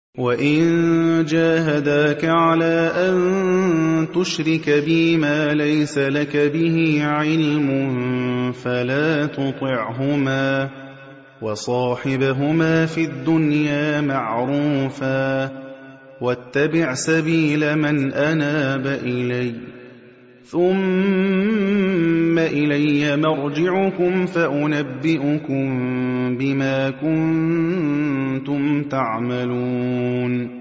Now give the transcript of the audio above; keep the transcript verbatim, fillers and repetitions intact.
وَإِن جَاهَدَاكَ عَلَىٰ أَن تُشْرِكَ بِي مَا لَيْسَ لَكَ بِهِ عِلْمٌ فَلَا تُطِعْهُمَا ۖ وَصَاحِبْهُمَا فِي الدُّنْيَا مَعْرُوفًا ۖ وَاتَّبِعْ سَبِيلَ مَنْ أَنَابَ إِلَيَّ ۚ ثُمَّ إِلَيَّ مَرْجِعُكُمْ فَأُنَبِّئُكُم بِمَا كُنتُمْ تَعْمَلُونَ